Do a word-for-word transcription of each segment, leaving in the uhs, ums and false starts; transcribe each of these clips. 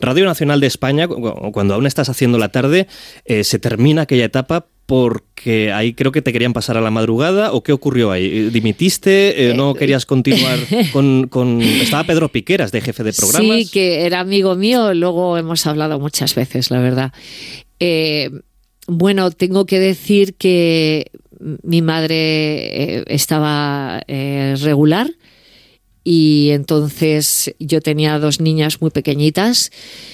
Radio Nacional de España, cuando aún estás haciendo la tarde, eh, se termina aquella etapa porque ahí creo que te querían pasar a la madrugada, ¿o qué ocurrió ahí? ¿Dimitiste? Eh, ¿No querías continuar con, con...? Estaba Pedro Piqueras, de jefe de programas. Sí, que era amigo mío, luego hemos hablado muchas veces, la verdad. Eh, bueno, tengo que decir que mi madre eh, estaba eh, regular, y entonces yo tenía dos niñas muy pequeñitas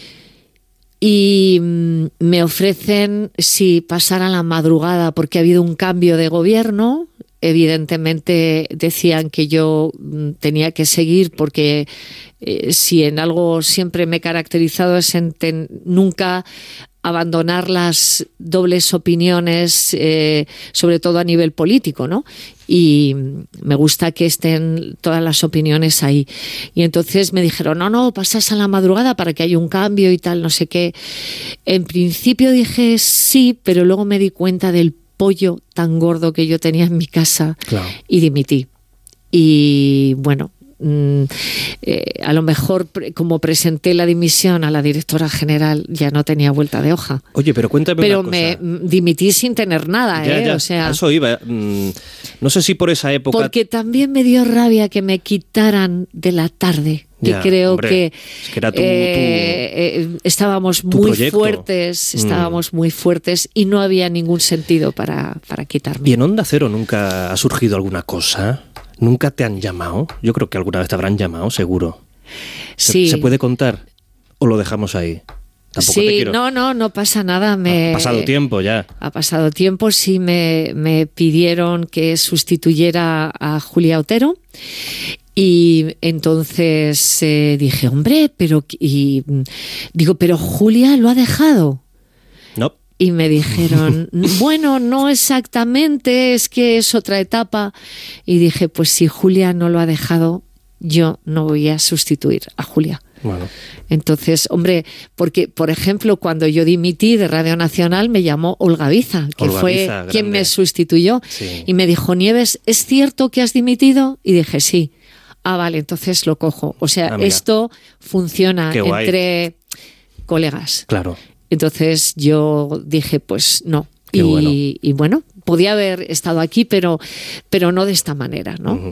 y me ofrecen si pasar a la madrugada porque ha habido un cambio de gobierno. Evidentemente decían que yo tenía que seguir porque eh, si en algo siempre me he caracterizado es en ten, nunca abandonar las dobles opiniones, eh, sobre todo a nivel político, ¿no? Y me gusta que estén todas las opiniones ahí. Y entonces me dijeron, no, no, pasas a la madrugada para que haya un cambio y tal, no sé qué. En principio dije sí, pero luego me di cuenta del pollo tan gordo que yo tenía en mi casa, claro, y dimití. Y bueno, Eh, a lo mejor como presenté la dimisión a la directora general ya no tenía vuelta de hoja. Oye, pero cuéntame pero una cosa. me dimití sin tener nada, ya, ¿eh? Ya, o sea, a eso iba. No sé si por esa época... Porque también me dio rabia que me quitaran de la tarde, que ya, creo hombre, que, es que era tu, eh, tu, eh, estábamos tu muy proyecto. fuertes, estábamos mm. muy fuertes y no había ningún sentido para, para quitarme. ¿Y en Onda Cero nunca ha surgido alguna cosa? ¿Nunca te han llamado? Yo creo que alguna vez te habrán llamado, seguro. ¿Se, sí. ¿Se puede contar? ¿O lo dejamos ahí? Tampoco sí, te quiero... no, no, no pasa nada. Me... Ha pasado tiempo ya. Ha pasado tiempo, sí, me, me pidieron que sustituyera a Julia Otero. Y entonces eh, dije, hombre, pero... Y, digo, pero Julia lo ha dejado. No. Y me dijeron, bueno, no exactamente, es que es otra etapa. Y dije, pues si Julia no lo ha dejado, yo no voy a sustituir a Julia. Bueno. Entonces, hombre, porque, por ejemplo, cuando yo dimití de Radio Nacional, me llamó Olga Biza, que Olga fue Biza, quien grande. me sustituyó. Sí. Y me dijo, Nieves, ¿es cierto que has dimitido? Y dije, sí. Ah, vale, entonces lo cojo. O sea, ah, esto funciona entre colegas. Claro. Entonces yo dije, pues no. Qué y, bueno. y bueno, podía haber estado aquí, pero, pero no de esta manera, ¿no? Uh-huh.